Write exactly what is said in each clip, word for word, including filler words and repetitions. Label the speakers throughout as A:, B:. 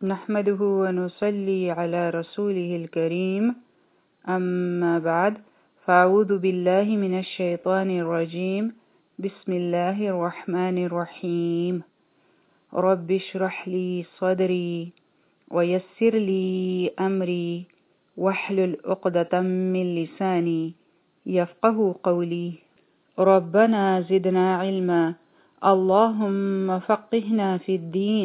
A: نحمده ونصلي على رسوله الكريم أما بعد فأعوذ بالله من الشيطان الرجيم بسم الله الرحمن الرحيم رب اشرح لي صدري ويسر لي أمري واحلل عقدة من لساني يفقه قولي ربنا زدنا علما اللهم فقهنا في الدين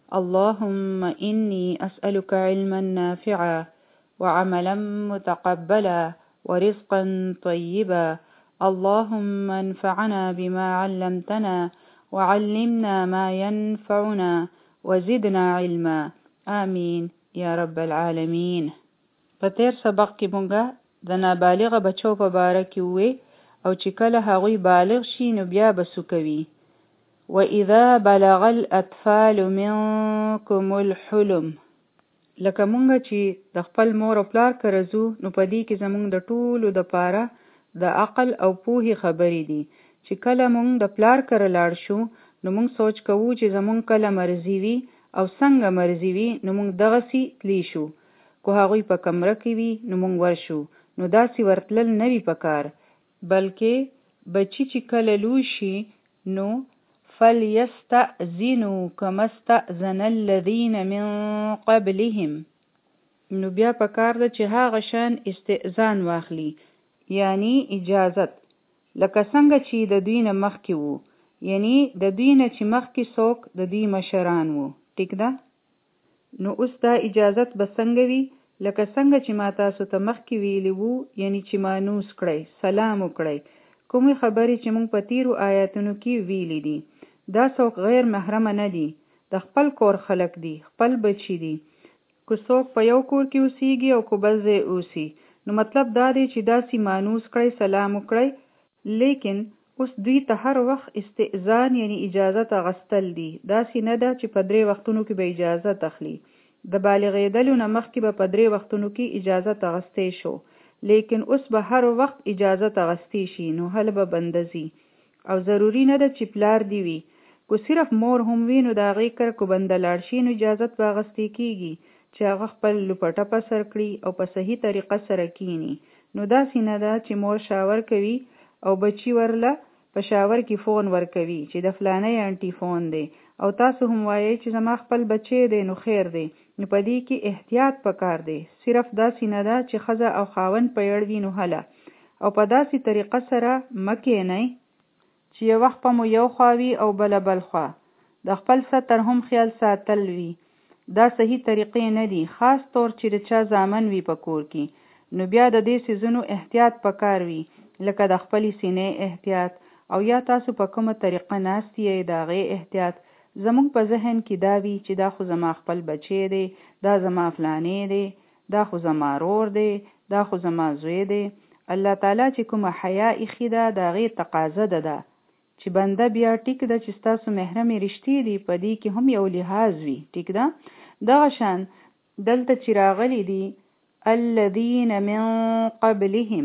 A: اللهم إني أسألك علما نافعا وعملا متقبلا ورزقا طيبا اللهم انفعنا بما علمتنا وعلمنا ما ينفعنا وزدنا علما آمين یا رب العالمین. په تیر سبق کې مونږه د نابالغ بچو په باره کې وې او چې کله هغوی بالغ شي نو بیا به څه کوي. وَإِذَا بَلَغَ الْأَطْفَالُ مِنْكُمُ الْحُلُمَ لکه مونږ چې د خپل مور او پلار کره ځو نو په دې کې زمونږ د ټولو د پاره د عقل او پوهې خبرې دي چې کله مونږ د پلار کره لاړ شو نو مونږ سوچ کوو چې زمونږ کله مرضی وي او څنګه مرضی وي نو مونږ دغسې تلی شو. کو هغوی په کمره کې وي نو مونږ ورشو نو داسې ورتلل نه وي پکار بلکې بچی چې کله لوی شي نو فَلْيَسْتَأْذِنُوا كَمَا اسْتَأْذَنَ الَّذِينَ مِنْ قَبْلِهِمْ نو بیا پکار ده چې هغه شان استئذان واخلي یعنی اجازت لکه څنګه چې د دوی نه مخکې وو یعنی د دوی نه چې مخکې څوک د دوی مشران وو. ټیک ده؟ نو اوس دا اجازت به څنګه وي لکه څنګه چې ما تاسو ته مخکې ویلي وو یعنی چې مانوس کړئ سلام وکړئ. کومې خبرې چې موږ په تیرو آیاتونو کې ویلي دي دا څوک غیر محرمه نه دي د خپل کور خلک دي خپل بچي دي که څوک په یو کور کې اوسیږي او که بل ځای اوسي نو مطلب دا دی چې داسې مانوس کړئ سلام وکړئ لیکن اوس دوی ته هر وخت استئذان یعنی اجازت اغستل دي داسې نه ده چې په درې وختونو کې به اجازت اخلي. د بالغېدلو نه مخکې به په درې وختونو کې اجازت اغستی شو لیکن اوس به هر وخت اجازت اغستی شي نو هل به بندزي او ضروری نه ده چې پلار دی وي کو صرف مور هم وي نو د هغې کره کو بنده لاړ شي نو اجازت به اغستی کېږي چې هغه خپل لپټه په سر کړي او په صحیح طریقه سره کینی. نو داسې نه ده چې مور شاور کوي او بچی ورله په شاور کې فون ورکوي چې د فلانۍ انټي فون دی او تاسو هم وایئ چې زما خپل بچی دی نو خیر دی. نو په دې کې احتیاط پکار دی. صرف داسې نه ده چې ښځه او خاوند په یړ وي نو هله او په داسې طریقه سره مه کینئ چې یو وخت په مو یو خوا وي او بله بل خوا. د خپل ستر هم خیال ساتل وي دا صحیح طریقې نه دي خاص طور چې د چا زامن وي په کور کې نو بیا د دې څیزونو احتیاط پکار وي لکه د خپلې سینې احتیاط او یا تاسو په کومه طریقه ناست یې د هغې احتیاط. زموږ په ذهن کې دا وي چې دا خو زما خپل بچی دی دا زما فلانې دی دا خو زما رور دی دا خو زما زوی دی. الله تعالی چې کومه حیا ایښې ده د هغې تقاضا ده ده چې بنده بیا ټیک ده چې ستاسو محرمې رشتې دي په دې کې هم یو لحاظ وي. ټیک ده؟ دغه شان دلته چې راغلی دي الذین من قبلهم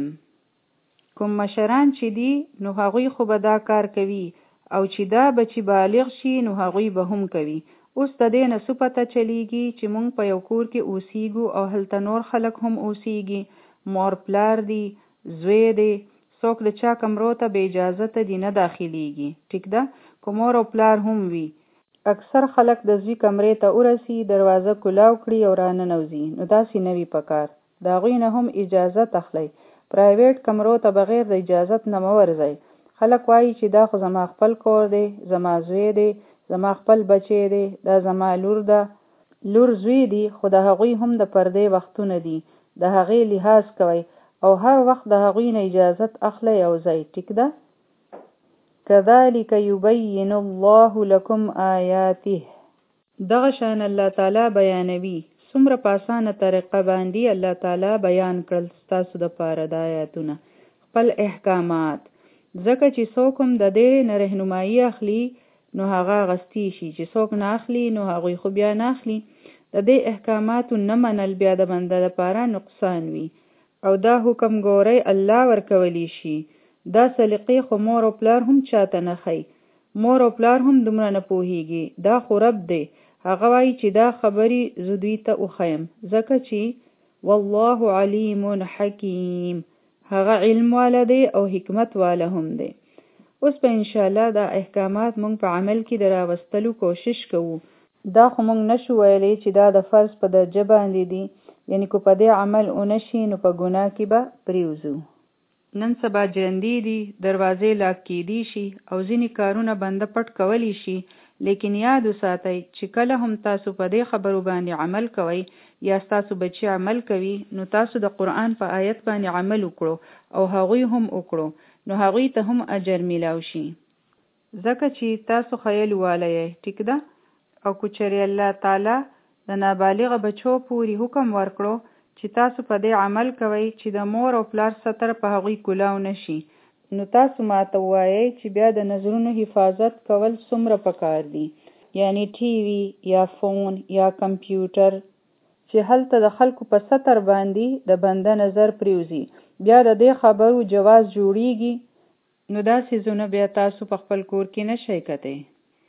A: کوم مشران چې دي نو هغوی خو به دا کار کوي او چې دا بچی بالغ شي نو هغوی به هم کوي. اوس د دې نه څه پته چلیږي چې مونږ په یو کور کې اوسیږو او هلته نور خلک هم اوسیږي مور پلار دی زوی دی څوک د چا کمرو ته بې اجازته دي نه داخلیږي. ټیک ده؟ که مور او پلار هم وي اکثر خلک د زوی کمرې ته ورسي دروازه کلاو کړي او راننوځي نو داسې نه وي پکار. د هغوی نه هم اجازت اخلئ. پرایویټ کمرو ته بغیر د اجازت نه مه ورځئ. خلک وایي چې دا خو زما خپل کور دی زما زوی دی زما خپل بچی دی دا زما لور ده لور زوی دی خو د هغوی هم د پردې وختونه دي د هغې لحاظ کوئ او هر وخت د هغوی نه اجازت اخلئ او ځئ. ټیک ده؟ کذالک یبین الله لکم آیاته دغه شان الله تعالی بیانوي څومره په اسانه طریقه باندې الله تعالی بیان کړل ستاسو دپاره د آیاتونه خپل احکامات ځکه چې څوک هم د دې نه رهنمایي اخلي نو هغه غستی شي چې څوک نه اخلي نو هغوی خو بیا نه اخلي. د دې احکاماتو نه منل بیا د بنده لپاره نقصان وي او دا حکم ګورئ الله ورکولی شي. دا سلیقې خو مور او پلار هم چاته نه ښي. مور او پلار هم دومره نه پوهیږي دا خو رب دی هغه وایي چې دا خبرې زه دوی ته وښیم ځکه چې والله علیم حکیم هغه علم والا دی او حکمت والا هم دی. اوس په انشاءالله دا احکامات مونږ په عمل کې د راوستلو کوشش کوو. دا خو مونږ نشو ویلی چې دا د فرض په درجه باندې دي، یعنی که په دې عمل اونشي نو په ګناه کې به پریوزو. نن سبا جرندې دي، دروازې لاک کیدی شي او ځینې کارونه بنده پټ کولی شي، لیکن یاد وساتئ چې کله هم تاسو په دې خبرو باندې عمل کوئ یا تاسو بچی عمل کوي نو تاسو د قرآن په آیت باندې عمل وکړو او هغوی هم وکړو نو هغوی ته هم اجر میلاو شي، ځکه چې تاسو خیال والی یې. ټیک ده؟ او که چېرې الله تعالی د نابالغه بچو پورې حکم ورکړو چې تاسو په دې عمل کوئ چې د مور او پلار ستر په هغوی کولاو نشي، نو تاسو ماته ووایئ چې بیا د نظرونو حفاظت کول څومره پکار دي، یعنی ټي وي یا فون یا کمپیوټر چې هلته د خلکو په ستر باندې د بنده نظر پریوزي، بیا د دې خبرو جواز جوړیږي، نو دا څیزونه بیا تاسو په خپل کور کې نشئ کتی.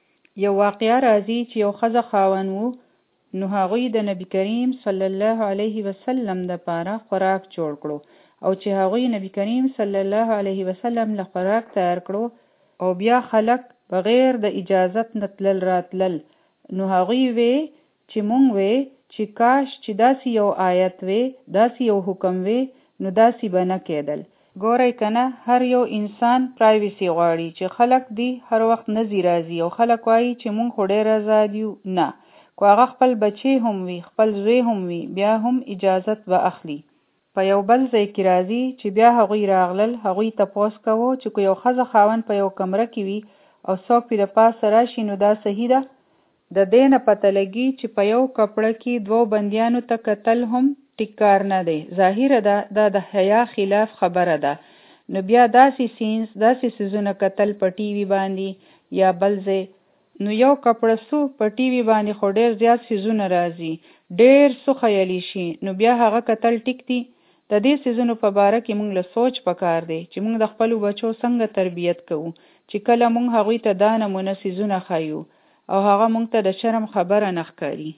A: یو واقعه راځي چې یو ښځه خاوند وو، نو هغوی د نبی کریم صلی الله علیه وسلم د پاره خوراک جوړ کړو او چې هغوی نبی کریم صلی الله علیه وسلم له خوراک تیار کړو او بیا خلک بغیر د اجازت نه تلل راتلل، نو هغوی وی چې مونږ وی چې کاش چې داسې یو آیت وی، داسې یو حکم وی، نو داسې به نه کېدل. ګورئ کنه، هر یو انسان پرایویسی غواړي چې خلک دی هر وخت نزی راځي او خلک وایي چې مونږ خو ډېر آزاد یو. نه، که هغه خپل بچی هم وي، خپل زوی هم وي، بیا هم اجازت به اخلي. په یو بل ځای کې راځي چې بیا هغوی راغلل، هغوی تپوس کوو چې که یو ښځه خاوند په یو کمره کې وي او څوک پې د پاسه راشي نو دا صحیح ده؟ د دې نه پته لګي چې په یو کپړه کې دوو بندیانو ته کتل هم ټیک کار نه دی، ظاهره ده دا د حیا خلاف خبره ده. نو بیا داسې سینس داسې سیزونه کتل په ټي وي باندې یا بل ځای، نو یو کپړه سو په ټي وي باندې خو ډېر زیات سیزونه راځي، ډېر سو خیالی شي، نو بیا هغه کتل ټیک دی؟ د دې سیزونو په باره کې مونږ له سوچ پکار دی چې مونږ د خپلو بچو څنګه تربیت کوو چې کله مونږ هغوی ته دا نمونه سیزونه ښیو او هغه مونږ ته د شرم خبره نه ښکاري.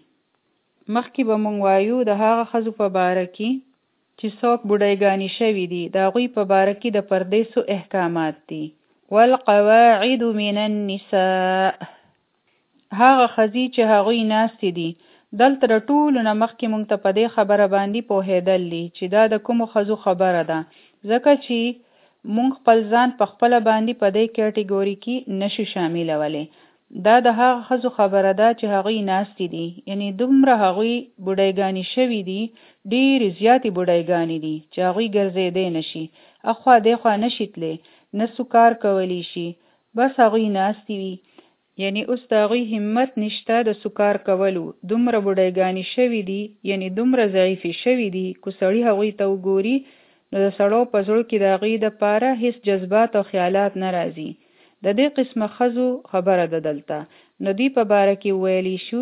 A: مخکې به مونږ وایو د هغه ښځو په باره کې چې څوک بوډایګانې شوي دي، د هغوی په باره کې د پردې څو احکامات دي. والقواعد من النساء، هغه ښځې چې هغوی ناستې دي. دلته د ټولو نه مخکې مونږ ته په دې خبره باندې پوهېدل دي چې دا د کومو ښځو خبره ده، ځکه چې مونږ خپل ځان په خپله باندې په دې کټګوري کې نشو شاملولی. دا د هغه ښځو خبره ده چې هغوی ناستې دي، یعنی دومره هغوی بوډایګانې شوي دي، ډېرې زیاتې بوډایګانې دي چې هغوی ګرځېدی نشي، اخوا دېخوا نشي تلی، نه سو کار کولی شي، بس هغوی ناستې وي. یعنی اوس د هغوی همت نشته د سکار کولو، دومره بوډایګانې شوي دي، یعنی دومره ضعیفې شوي دي، که سړي هغوی ته وګوري نو د سړو په زړه کې د هغوی دپاره هیڅ جذبات او خیالات نه راځي. د دې قسمه ښځو خبره ده دلته. نو دوی په باره کې ویلی شو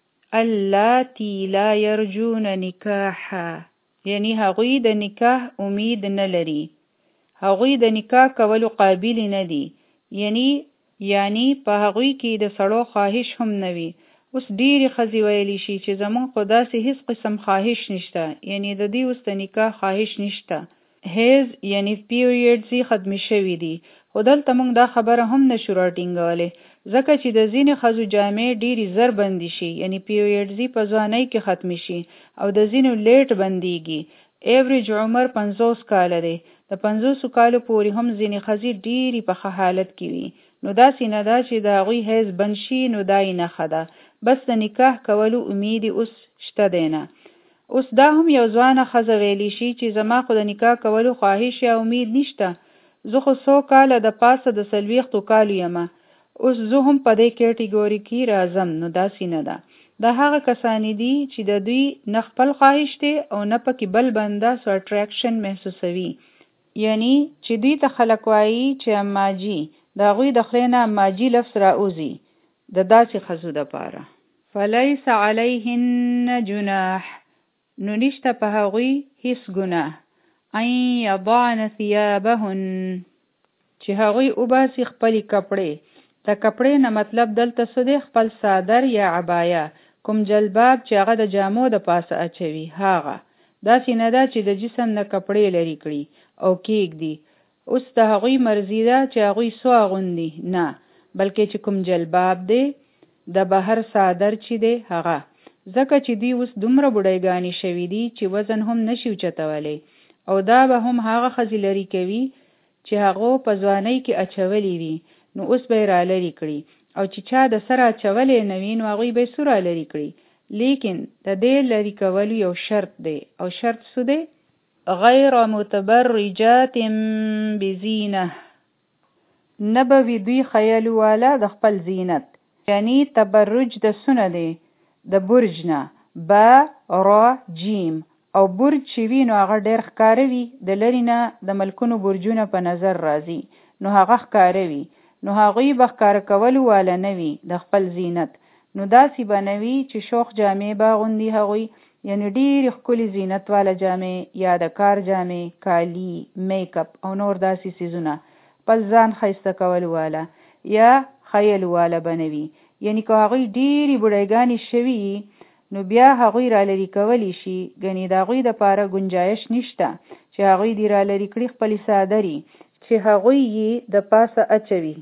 A: اللاتی لا یرجون نکاحا، یعنی هغوی د نکاح امید نه لري، هغوی د نکاح کولو قابل نه دي، یعنی یعنی په هغوی کې د سړو خواهش هم نه وي. اوس ډېرې ښځې ویلی شي چې زمونږ خو داسې هیڅ قسم خواهش نشته، یعنی د دې اوس د نکاح خواهش نشته، هیز یعنی پیریډز یې ختمې شوي دي. خو دلته مونږ دا خبره هم نشو راټینګولی، ځکه چې د ځینې ښځو جامې ډېرې زر بندي شي، یعنی پیریډز یې په ځوانۍ کې ختمې شي او د ځینو لیټ بندیږي. ایوریج عمر پنځوس کاله دی، د پنځوسو کالو پورې هم ځینې ښځې ډېرې په ښه حالت کې وي. نو داسې نه ده چې د هغوی حیض بند شي نو دا یې نښه ده، بس د نکاح کولو امید اوس شته دی نه. اوس دا هم یو ځوانه ښځه ویلی شي چې زما خو د نکاح کولو خواهش یا امید نشته، زه خو څو کاله د پاسه د څلوېښتو کالو یمه، اوس زه هم په دې کټګوري کې راځم. نو داسې نه ده. دا هغه کسانې دي چې د دوی نه خپل خواهش دی او نه پکې بل بنده سو اټریکشن محسوسوي، یعنی چې دوی ته خلک وایي چې اماجي، د هغوی د خولې نه اماجي لفظ راوځي د داسې ښځو دپاره. فلیس علیهن جناح، نو نشته په هغوی هیڅ ګناه، ان یضعن ثیابهن، چې هغوی وباسي خپلې کپړې. د کپړې نه مطلب دلته څه دی؟ خپل صادر یا عبایه. کوم جلباب چې هغه د جامو د پاسه اچوي هغه داسې نه ده چې د جسم نه کپړې لرې کړي او کېږدي. اوس د هغوی مرضي ده چې هغوی سو اغوندي، نه بلکې چې کوم جلباب دی د بهر صادر چې دی هغه، ځکه چې دی اوس دومره بوډایګانې شوي دي چې وزن هم نشي اوچتولی، او دا به هم هغه ښځې لرې کوي چې هغو په ځوانۍ کې اچولې وي، نو اوس به یې را لرې کړي، او چې چا د سره اچولی نه وي نو هغوی به یې سو را لرې کړي. لیکن د دې لرې کولو یو شرط دی، او شرط څه دی؟ غیر متبرجات بزینه، نه به وي دوی خیالو والا د خپل زینت، یعنی تبرج د سونه دی د برج نه، با را جیم، او برج چې وي نو هغه ډېر ښکاره وي، د لرې نه د ملکونو برجونه په نظر راځي نو هغه ښکاره وي، نو هغوی به ښکاره کولو والا نه وي د خپل زینت، نو داسې به نه وي چې شوخ جامې به اغوندي هغوی، یعنی ډېرې ښکلې زینت والا جامې یا د کار جامې، کالی، میک اپ او نور داسې څیزونه خپل ځان ښایسته کولو والا یا خیلو والا به نه وي. یعنی که هغوی ډېرې بوډایګانې شوي نو بیا هغوی را لرې کولی شي، ګنې د هغوی دپاره گنجایش نشته چې هغوی دې را لرې کړي خپلې څادرې چې هغوی یې د پاسه اچوي،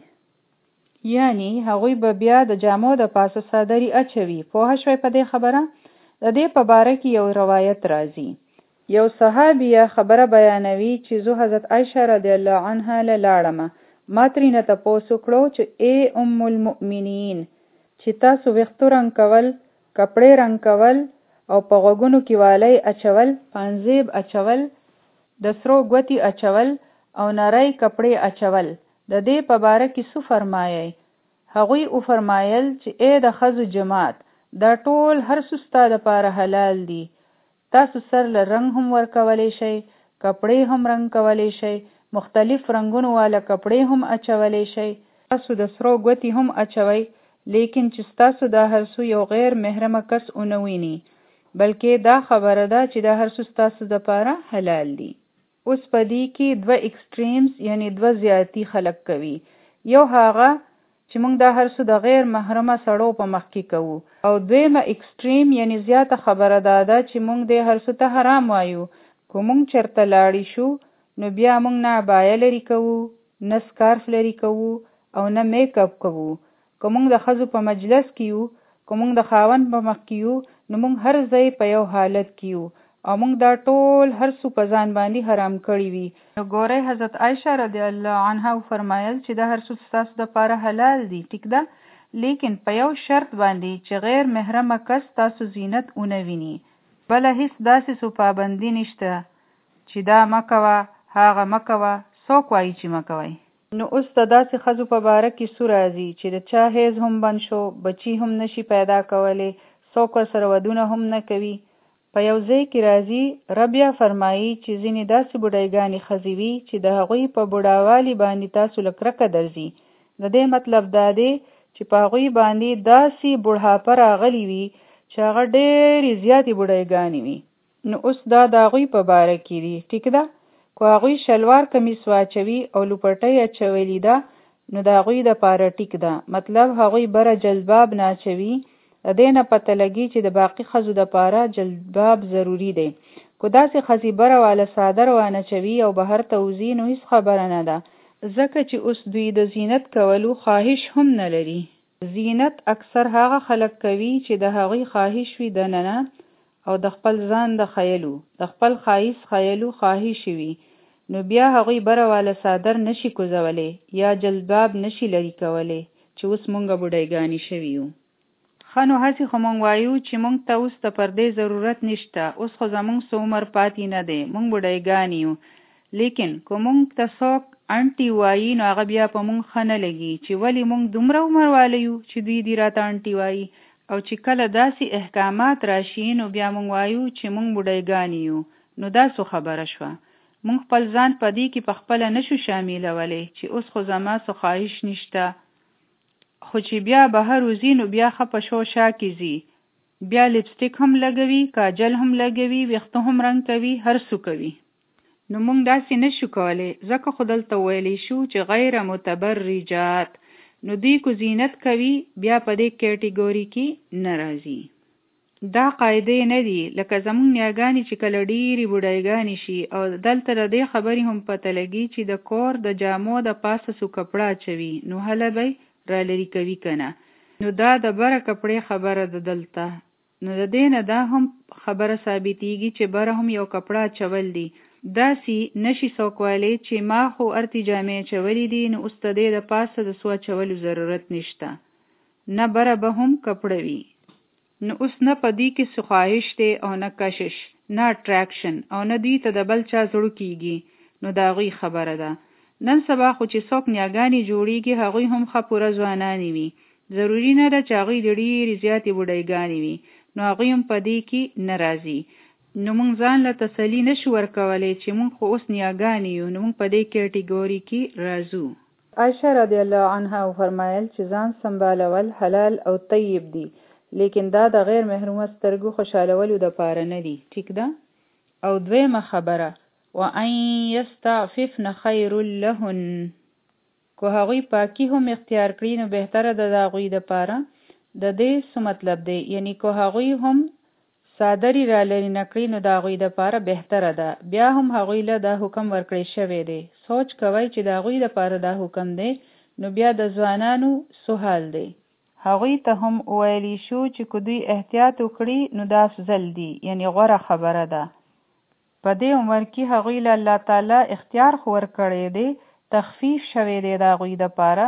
A: یعنی هغوی به بیا د جامو د پاسه څادرې اچوي. پوه شوئ په دې خبره؟ د دې په باره کې یو روایت راځي. یو صحابیه خبره بیانوي چې زه حضرت عایشه رضی الله عنها له لاړم، ما ترېنه تپوس وکړو چې ای ام المؤمنین، چې تاسو ویښتو رنګ کول، کپړې رنګ کول او په غوږونو کې والی اچول، پانزیب اچول، د سرو ګوتې اچول او نری کپړې اچول، د دې په باره کې څه فرمایئ؟ هغوی وفرمایل چې ای د ښځو جماعت، دا ټول هر څه ستا دپاره حلال دي، تاسو سر له رنګ هم ورکولی شئ، کپړې هم رنګ کولی شئ، مختلف رنګونو والا کپړې هم اچولی شئ، تاسو د سرو ګوتې هم اچوئ، لیکن چې ستاسو دا هر څه یو غیر محرمه کس ونه ویني، بلکې دا خبره ده چې دا هر څه ستاسو دپاره حلال دي. اوس په دې کې دوه اکسټریمز یعنی دوه زیاتی خلق کوي، یو هغه چې موږ دا هر څه د غیر محرمه سړو په مخ کې کوو، او دویمه اکسټریم یعنی زیاته خبره دا ده چې موږ دې هر څه ته حرام وایو. که موږ چرته لاړی شو نو بیا موږ نه عبایه لري کوو، نه سکارف لري کوو او نه میک اپ کوو. که موږ د ښځو په مجلس کې یو، که موږ د خاوند په مخ کې یو، نو موږ هر ځای په یو حالت کې یو، او موږ دا ټول هر څه په ځان باندې حرام کړي وي. نو ګورئ حضرت عایشه رضی الله عنها فرمایل چې دا هر څه ستاسو دپاره حلال دي، ټیک ده، لیکن په یو شرط باندې چې غیر محرمه کس تاسو زینت ونه ویني. بله هیڅ داسې څه پابندي نشته چې دا مه کوه، هغه مه کوه، څوک وایي چې مه کوئ. نو اوس د داسې ښځو په باره کې څه راځي چې د چا حیض هم بند شو، بچي هم نشي پیدا کولی، څوک ورسره ودونه هم نه کوي. په یو ځای کې راځي رب یا فرمایي چې ځینې داسې بوډایګانې ښځې وي چې د هغوی په بوډاوالي باندې تاسو له کرکه درځي. د دې مطلب دا دی چې په هغوی باندې داسې بوډهاپه راغلی وي چې هغه ډېرې زیاتې بوډایګانې وي. نو اوس دا د هغوی په باره کې دي، ټیک ده. که هغوی شلوار کمیس واچوي او لوپټۍ اچولي ده نو د هغوی دپاره ټیک ده، مطلب هغوی بره جلباب نه اچوي. د دې نه پته لګي چې د باقي ښځو دپاره جلباب ضروري دی. که داسې ښځې بره والا څادر وانچوي او بهر ته وځي نو هیڅ خبره نه ده، ځکه چې اوس دوی د زینت کولو خواهش هم نه لري. زینت اکثر هغه خلک کوي چې د هغوی خواهش وي دننه، او د خپل ځان د خیلو، د خپل ښایست خیلو خواهش وي، نو بیا هغوی بره والا څادر نشي کوزولی یا جلباب نشي لري کولی چې اوس مونږه بوډایګانې شوي یو. ښه نو هسې خو مونږ وایو چې مونږ ته اوس د پردې ضرورت نشته، اوس خو زمونږ څه عمر پاتې نه دی، مونږ بوډایګانې یو. لیکن که مونږ ته څوک انټي وایي نو هغه بیا په مونږ ښه نه لګي چې ولې مونږ دومره عمر والی یو چې دوی دې راته انټي وایي. او چې کله داسې احکامات راشي نو بیا مونږ وایو چې مونږ بوډایګانې یو. نو دا څه خبره شوه؟ مونږ خپل ځان په دې کې په خپله نشو شاملولی چې اوس خو زما څه خواهش نشته، خو چې بیا بهر وځي نو بیا ښه په شو شا کې ځي، بیا لپسټیک هم لګوي، کاجل هم لګوي، ویښته هم رنګ کوي، هر څه کوي. نو مونږ داسې نشو کولی، ځکه خو دلته ویلی شو چې غیر متبرجات، نو دوی کو زینت کوي بیا په دې کیټګوري کې نه راځي. دا قاعدې نه دي لکه زمونږ نیاګانې چې کله ډېرې بوډایګانې شي او دلته د دې خبرې هم پته لګي چې د کور د جامو د پاسه سو کپړه اچوي نو هله به را لرې کوي که نه. نو دا د بره کپړې خبره ده دلته. نو د دې نه دا هم خبره ثابتېږي چې بره هم یو کپړه اچول دي. داسې نشي څوک ویلی چې ما خو ارتې جامې اچولې دي نو اوس د دې د پاسه د سو اچولو ضرورت نشته. نه بره به هم کپړه وي. نو اوس نه په دې کې څه خواهش دی او نه کشش نه اټراکشن او نه دوی ته د بل چا زړه کېږي. نو د هغوی خبره ده. نن سبا خو چې څوک نیاګانې جوړېږي هغوی هم ښه پوره ځوانانې وي. ضروري نه ده چې هغوی د ډېرې زیاتې بوډایګانې وي. نو هغوی هم په دې کې نه راځي. نو موږ ځان له تسلي نشو ورکولی چې موږ خو اوس نیاګانې یو نو موږ په دې کیټګوري کې راځو. عایشه رضی الله عنها فرمایل چې ځان سنبالول حلال او طیب دي لیکن دا د غیر محرومه سترګو خوشحالولو د پاره نه دي. ټیک ده؟ او دویمه خبره وان یستعففن خیر لهن، کو هغوی پاکی هم اختیار کړي نو بهتره ده د هغوی د پاره. د دې څه مطلب دی؟ یعنی کو هغوی هم صادری را لرې نه کړي نو د هغوی د پاره بهتره ده. بیا هم هغوی له دا حکم ورکړی شوی دی. سوچ کوئ چې د هغوی د پاره دا حکم دی نو بیا د ځوانانو څه حال دی؟ هغوی ته هم ویلی شو چې که دوی احتیاط وکړي نو دا افضل دی، یعنی غوره خبره ده. په دې عمر کې هغوی له الله تعالی اختیار خو ورکړی دی، تخفیف شوی دی د هغوی دپاره،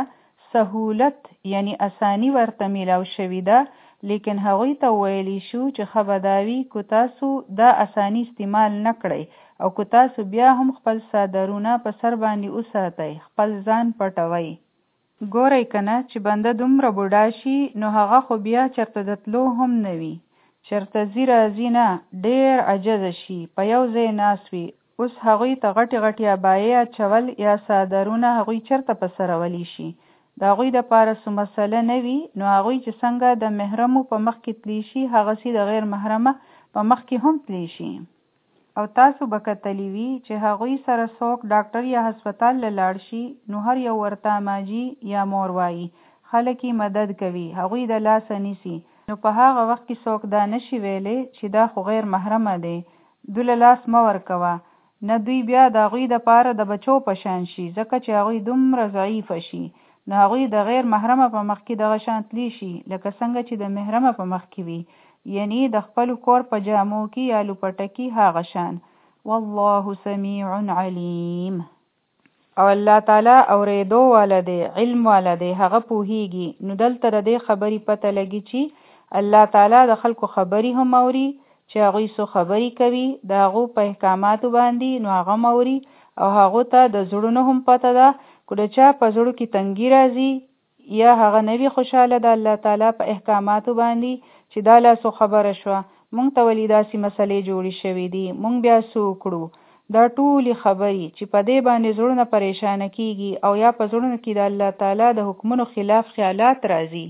A: سهولت یعنی اسانی ورته میلاو شوی ده. لیکن هغوی ته ویلی شو چې ښه به دا وي که تاسو دا اسانی استعمال نه کړئ او که تاسو بیا هم خپل څادرونه په سر باندې وساتئ، خپل ځان پټوئ. ګورئ که نه چې بنده دومره بوډا شي نو هغه خو بیا چرته د تلو هم نه وي، چرته ځي راځي نه، ډېر عجزه شي، په یو ځای ناست وي. اوس هغوی ته غټې غټې ابایې اچول یا څادرونه هغوی چرته په سر ولی شي؟ د هغوی دپاره څه مسله نه وي. نو هغوی چې څنګه د محرمو په مخ کې تلی شي هغسې د غیر محرمه په مخ کې هم تلی شي. او تاسو به کتلی وي چې هغوی سره څوک ډاکټر یا هسپتال له لاړ شي نو هر یو ورته ماجي یا مور وایي، خلک یې مدد کوي، هغوی د لاسه نیسي. نو په هغه وخت کې څوک دا نشي ویلی چې دا خو غیر محرمه دی، دوی له لاس مه ورکوه. نه دوی بیا د هغوی دپاره د بچو په شان شي ځکه چې هغوی دومره ضعیفه شي. نو هغوی د غیر محرمه په مخ کې دغه شان تلی شي لکه څنګه چې د محرمه په مخ کې وي، یعنی د خپل کور په جامو کې یا لوپټه کې هغه شان. والله سمیع علیم. او الله تعالی اوریدو والا دی، علم والا دی، هغه پوهیږي. نو دلته د دې خبرې پته لګي چې الله تعالی د خلکو خبرې هم اوري چې هغوی څه خبرې کوي د هغو په احکاماتو باندې، نو هغه هم اوري او هغو ته د زړونو هم پته ده. که د چا په زړو کې تنګي راځي یا هغه نوی خوشحاله د الله تعالی په احکاماتو باندې چې دا لا څه خبره شوه، مونږ ته ولې داسې مسلې جوړې شوې دي، مونږ بیا څه وکړو؟ دا ټولې خبرې چې په دې باندې زړونه پریشانه کیږي او یا په زړونو کې د الله تعالی د حکمونو خلاف خیالات راځي.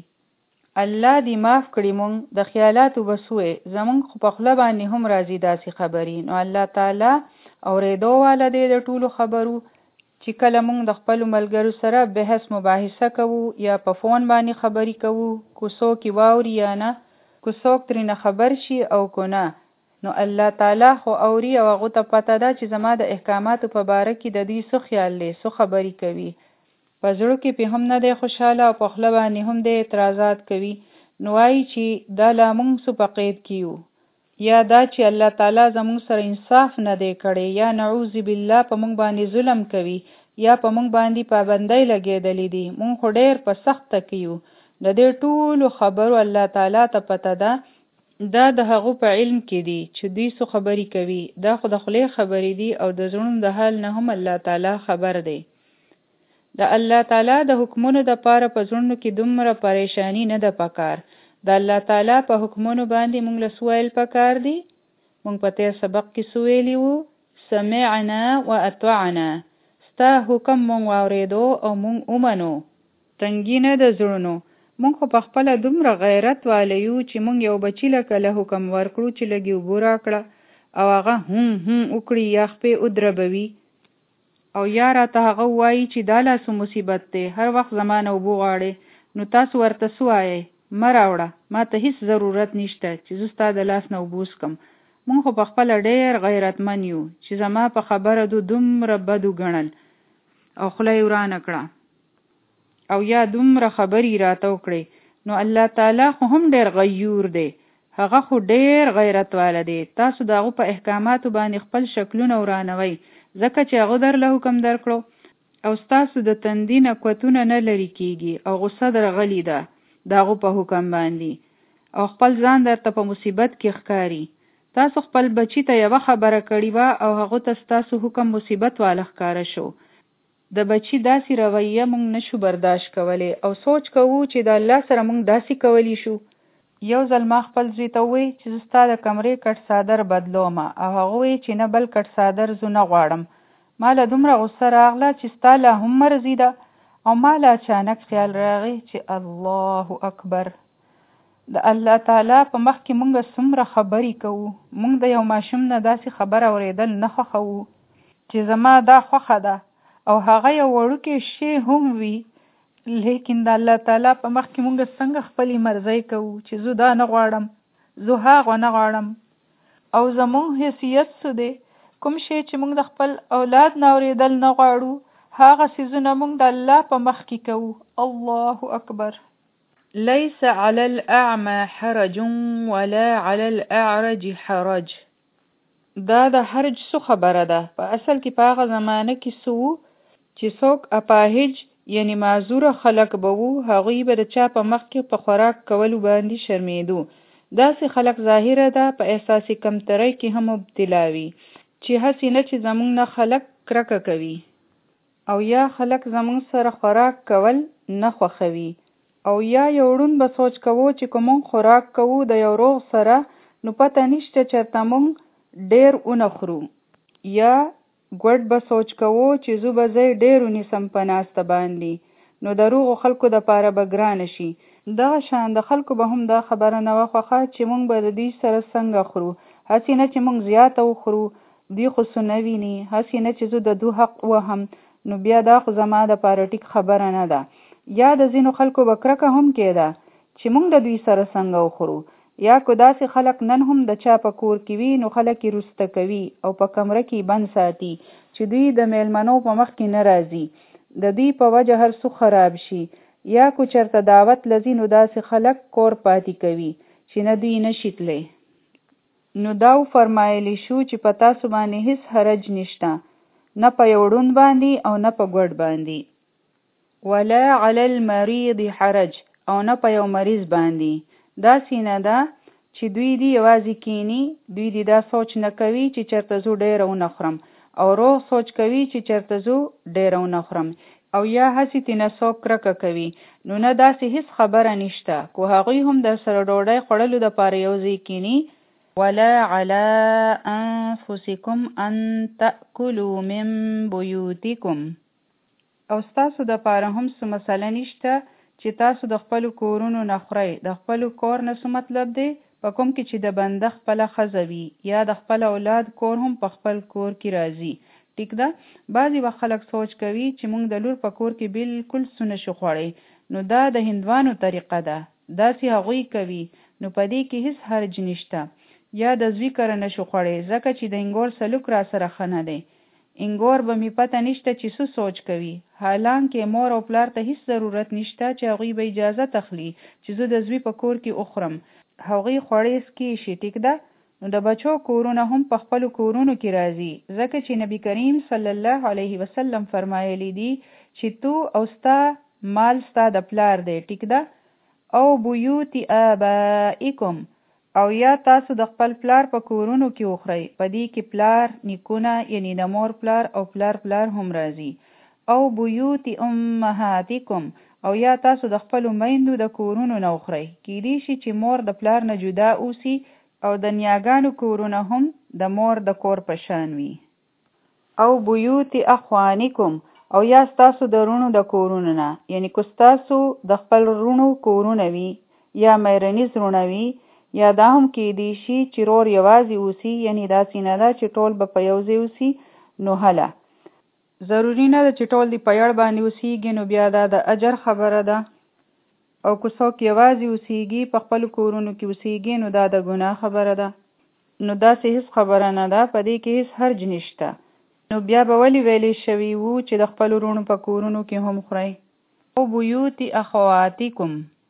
A: الله دې معاف کړي مونږ د خیالاتو بسوې، زمونږ خو په خوله باندې هم راځي داسې خبرې. نو الله تعالی اورېدو والا دی د ټولو خبرو. چې کله مونږ د خپلو ملګرو سره بحث مباحثه کوو یا په فون باندې خبرې کوو، کو څوک یې واوري یا نه، کو څوک ترېنه خبر شي او کو نه، نو الله تعالی خو اوري او هغو ته پته ده چې زما د احکاماتو په باره کې د دوی څه خیال دی، څه خبرې کوي. په زړه کې پې هم نه دی خوشحاله او په خوله باندې هم دی اعتراضات کوي. نو وایي چې دا لا مونږ څه په قید کې یو، یا دا چې الله تعالی زمونږ سره انصاف نه دی کړی، یا نعوذ بالله په مونږ باندې ظلم کوي، یا په مونږ باندې پابندۍ لګېدلې دي، مونږ خو ډېر په سخته کې یو. د دې ټولو خبرو الله تعالی ته پته ده، دا د هغو په علم کې دي چې دوی څه خبرې کوي. دا خو د خولې خبرې دي او د زړونو د حال نه هم الله تعالی خبر دی. د الله تعالی د حکمونو دپاره په زړونو کې دومره پریشانی نه ده پکار. د الله تعالی په حکمونو باندې مونږ له څه ویل پکار دي؟ مونږ په تیر سبق کې څه ویلي وو؟ سمعنا و اطعنا، ستا حکم مونږ واورېدو او مونږ ومنو. تنګي نه د زړونو. مونږ خو په خپله دومره غیرت والی یو چې مونږ یو بچي لکه له حکم ورکړو چې لږ یې اوبه راکړه او هغه هم هم وکړي یا خپې ودربوي او یا راته هغه ووایي چې دا لا څه مصیبت دی، هر وخت زما نه اوبه غواړې. نو تاسو ورته څه وایئ؟ مه راوړه، ما ته هیڅ ضرورت نشته چې زه ستا د لاس نه اوبه وڅښم. مونږ خو پخپله ډېر غیرتمن یو چې زما په خبره دو دومره بد وګڼل او خوله یې ورانه کړه او یا دومره خبرې راته وکړې. نو الله تعالی خو هم ډېر غیور دی، هغه خو ډېر غیرت والا دی. تاسو د هغه په احکاماتو باندې خپل شکلونه ورانوئ ځکه چې هغه درله حکم درکړو او ستاسو د تندي نه کوتونه نه لرې کیږي او غصه درغلې ده د هغه په حکم باندې او خپل ځان درته په مصیبت کې ښکاري. تاسو خپل بچی ته یوه خبره کړې وه او هغه ته ستاسو حکم مصیبت والا ښکاره شو. د بچی داسې رویه مونږ نشو برداشت کولی او سوچ کوو چې د الله سره مونږ داسې کولی شو. یو ځل ما خپل زوی ته ووی چې زه ستا د کمرې کټ صادر بدلوم او هغه وی چې نه بل کټ صادر زه نه غواړم. ما له دومره غصه راغله چې ستا لا هم مرضی ده او ما له اچانک خیال راغی چې الله اکبر، د الله تعالی په مخ کې مونږ څومره خبرې کوو. مونږ د یو ماشوم نه داسې خبره اورېدل نه خوښوو چې زما دا خوښه ده او هغه یو وړوکی شی هم وي، لیکن د الله تعالی په مخ کې مونږ څنګه خپلې مرضۍ کوو چې زه دا نه غواړم، زه هغه نه غواړم. او زمونږ حیثیت څه دی؟ کوم شی چې مونږ د خپل اولاد نه اورېدل نه غواړو هغه څیزونه مونږ د الله په مخ کې کوو. الله اکبر. لیس علی الاعمى حرج ولا علی الاعرج حرج. دا د حرج څه خبره ده؟ په اصل کې په هغه زمانه کې څه چې څوک اپاهج یعنی معذوره خلق به وو، هغوی به د چا په مخ کې په خوراک کولو باندې شرمېدو. داسې خلق ظاهره ده په احساسي کمترۍ کې هم مبتلا وي چې هسې نه چې زمونږ نه خلق کرکه کوي او یا خلق زمونږ سره خوراک کول نه خوښوي او یا یو ړوند به سوچ کوو چې که مونږ خوراک کوو د یو روغ سره نو پته نشته چېرته مونږ ډېر ونه خورو، یا ګوډ به سوچ کوو چې زه به ځای ډېر ونیسم په ناسته باندې، نو د روغو خلکو دپاره به ګرانه شي. دغه شان د خلکو به هم دا خبره نه وه خوښه چې مونږ به د دوی سره څنګه خورو، هسې نه چې مونږ زیاته وخورو، دوی خو څه نه ویني، هسې نه چې زه د دو حق وهم، نو بیا دا خو زما دپاره ټیک خبره نه ده. یا د ځینو خلکو به کرکه هم کېده چې مونږ د دوی سره څنګه وخورو. یا که داسې خلک نن هم د چا په کور کې وي نو خلک یې رسته کوي او په کمره کې بند ساتي چې دوی د میلمنو په مخ کې نه راځي، د دوی په وجه هر څه خراب شي. یا که چېرته دعوت لځي نو داسې خلک کور پاتې کوي چې نه دوی نشي تلی. نو دا فرمایلی شو چې په تاسو باندې هیڅ حرج نشته، نه په یو ړوند باندې او نه په ګوډ باندې. ولا علی المریض حرج، او نه په یو مریض باندې. دا سینه ده چې دوی دی یوازې کینی، دوی دی دا سوچ نه کوي چې چېرته زو ډېره ونه خورم، او روغ سوچ کوي چې چېرته زو ډېره ونه خورم، او یا هسې تینه څوک کرکه کوي. نو نه داسې هیڅ خبره نشته، کو هغوی هم در سره ډوډۍ خوړلو دپاره یو ځای کینی. ولا علی انفسکم ان تأکلوا من بیوتکم، او ستاسو دپاره هم څه مسله نشته چې تاسو د خپلو کورونو نه خورئ. د خپلو کور نه څه مطلب دی؟ په کوم کې چې د بنده خپله ښځه وي یا د خپل اولاد کور هم په خپل کور کې راځي. ټیک ده؟ بعضې وخت خلک سوچ کوي چې مونږ د لور په کور کې بالکل څه نشو خوړی، نو دا د هندوانو طریقه ده، داسې هغوی کوي، نو په دې کې هیڅ حرج نشته. یا د زوی کره نشو خوړی ځکه چې د انګور سلوک را سره ښه نه دی، انګور به می پته نشته چې څه سوچ کوي، حالانکه مور او پلار ته هیڅ ضرورت نشته چې هغوی به اجازه تخلي چې زه د زوی په کور کې اخورم، هغوی خوړی سکي شي. ټیک ده؟ نو د بچو کورونه هم په خپلو کورونو کې راځي، ځکه چې نبی کریم صلی الله علیه وسلم فرمایلی دی چې تو او ستا مال ستا د پلار دی. ټیک ده؟ او بیوت آبائکم، او یا تاسو د خپل پلار په کورونو کې وخورئ، په دې کې پلار نیکونه یعنی د مور پلار او پلار پلار هم راځي. او بیوت امهاتکم، او یا تاسو د خپلو میندو د کورونو نه وخورئ، کیدای شي چې مور د پلار نه جدا اوسي او د نیاګانو کورونه هم د مور د کور په شان وي. او بیوت اخوانکم، او یا تاسو د رونو د کورونو نه، یعنی که تاسو د خپل رونو کورونه وي یا میرنیز رونه وي، یا دا هم کیدای شي چې رور یوازې اوسي، یعنی داسې نه ده چې ټول به په یو ځای اوسي، نو هله ضروري نه ده چې ټول دی په یړ باندې اوسیږي، نو بیا دا د اجر خبره ده. او که څوک یوازې اوسیږي په خپلو کورونو کې اوسیږي نو دا د ګناه خبره ده. نو داسې هیڅ خبره نه ده، په دې کې هیڅ حرج نشته. نو بیا به ولې ویلې شوي وو چې د خپلو وروڼو په کورونو کې هم خورئ. او بیوت اخواتکم،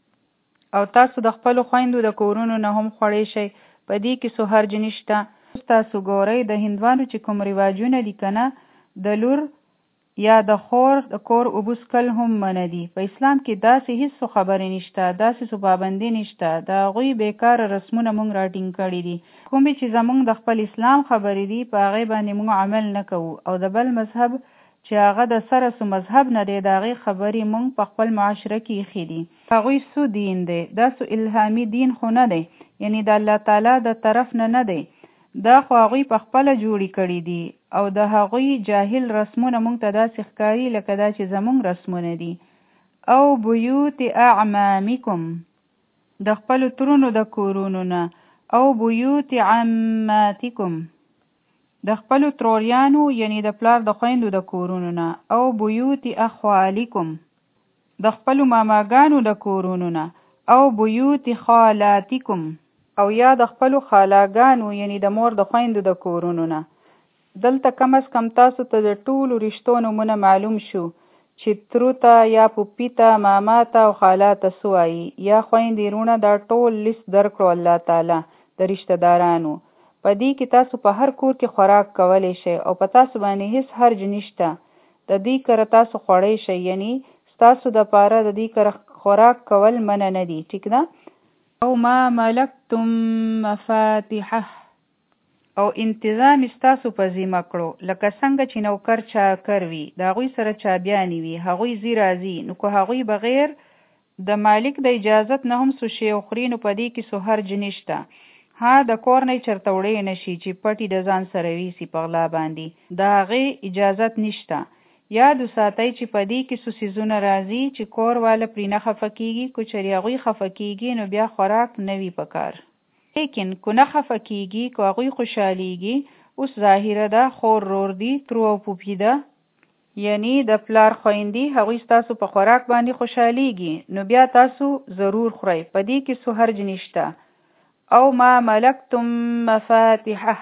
A: او تاسو د خپلو خویندو د کورونو نه هم خوړی شئ، په دې کې څه حرج نشته. تاسو ګورئ د هندوانو چې کوم رواجونه دي که نه، د لور یا د خور د کور اوبه څښل هم منع دي. په اسلام کې داسې هیڅ خبرې نشته، داسې څه پابندي نشته. د هغوی بیکاره رسمونه موږ راټینګ کړي دي. کومې چې زموږ د خپل اسلام خبرې دي په هغې باندې موږ عمل نه کوو، او د بل مذهب چې هغه د سره سو مذهب نه دی د هغې خبرې موږ په خپل معاشره کې ایښي دي. هغوی سو دین دی، دا سو الهامي دین خو نه دی، یعنی د الله تعالی د طرف نه نه دی. دا خو هغوی په خپله جوړې کړي دي، او د هغوی جاهل رسمونه موږ ته داسې ښکاري لکه دا چې زموږ رسمونه دي. او بیوت اعمامکم، د خپلو ترونو د کورونو نه. او بیوت عماتکم، د خپلو تروریانو یعنی د پلار د خویندو د کورونو نه. او بیوت اخوالکم، د خپلو ماماګانو د کورونو نه. او بیوت خالاتکم، او یا د خپلو خالاګانو یعنی د مور د خویندو د کورونو نه. دلته کم از کم تاسو ته د ټولو رشتو نومونه معلوم شو چې ترو ته یا پوپی ته، ماما ته او خالا ته څه وایي، یا خویندې رونه، دا ټول لیست درکړو الله تعالی د رشته دارانو. په دې کې تاسو په هر کور کې خوراک کولی شئ، او په تاسو باندې هیڅ حرج نشته. د دې کره تاسو خوړی شئ، یعنی ستاسو د پاره د دې کره خوراک کول منع نه دي. ټیک ده. او ما ملکتم مفاتحه، او انتظام ستاسو په ذمه کړو، لکه څنګه چې نوکر چاکر وي، د هغوی سره چابیانې وي، هغوی ځي راځي، نو که هغوی بغیر د مالک د اجازت نه هم څه شی وخوري نو په دې کې څه حرج نشته. ها د کور نه چرته وړی نشي چې پټي د ځان سره ویسي په غلا باندې، د هغې اجازت نشته. یاد وساتئ چې په دې کې څه څیزونه راځي چې کور والا پرې نه خفه کېږي. که چېرې هغوی خفه کېږي نو بیا خوراک نه وي پکار. لیکن که نه خفه کېږي، که هغوی خوشحالیږي، اوس ظاهره ده خور رور دي، ترو او پوپي ده، یعنی د پلار خویندې، هغوی ستاسو په خوراک باندې خوشحالیږي، نو بیا تاسو ضرور خورئ، په دې کې څه حرج نشته. او ما ملکتم مفاتحه،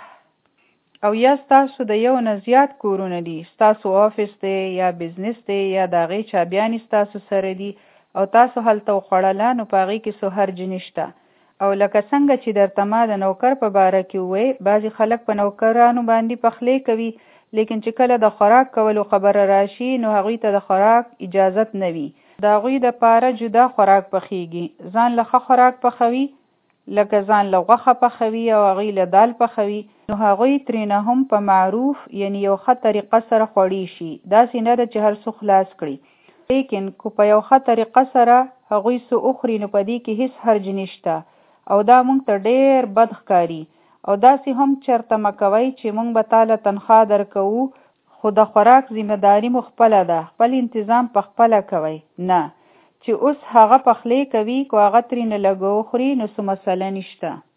A: او یا ستاسو د یو نه زیات کورونه دي، ستاسو آفیس دی یا بزنس دی یا د هغې چابیانې ستاسو سره دي او تاسو هلته وخوړله، نو په هغې کې څه حرج نشته. او لکه څنګه چې درته ما د نوکر په باره کې ووی، بعضې خلک په نوکرانو باندې پخلی کوي، لیکن چې کله د خوراک کولو خبره راشي نو هغوی ته د خوراک اجازت نه وي. د هغوی د پاره جدا خوراک پخیږي. ځان له ښه خوراک پخوي، لکه ځان له غوښه پخوي او هغوی له دال پخوي، نو هغوی ترېنه هم په معروف یعنی یو ښه طریقه سره خوړی شي. داسې نه ده چې هر څه خلاص کړي، لیکن که په یو ښه طریقه سره هغوی څه وخوري نو په دې کې هیڅ حرج نشته. او دا مونږ ته ډېر بد ښکاري. او داسې هم چرته مه کوئ چې مونږ به تاله تنخوا درکوو، خو د خوراک ذمهداري مو خپله ده، خپل انتظام په خپله کوئ. نه چې اوس هغه پخلی کوي، که هغه ترېنه لږ وخوري نو څه مسله نشته.